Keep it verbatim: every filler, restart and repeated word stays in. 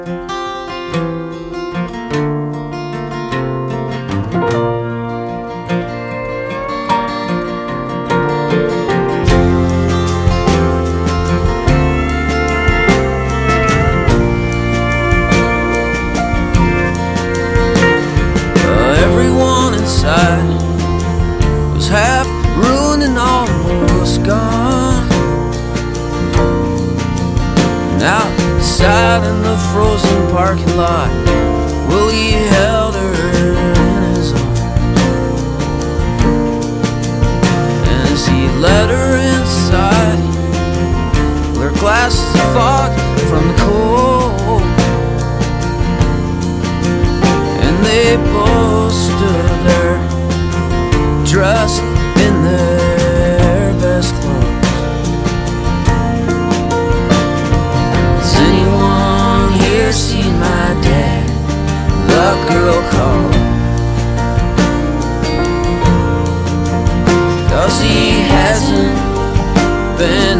Was half ruined and almost gone. And outside in the frozen parking lot, Willie held her in his arms. And as he led her inside, her glasses fogged from the cold, and they both stood there dressed in their best clothes. Has anyone here seen my dad? The girl called, 'cause he hasn't been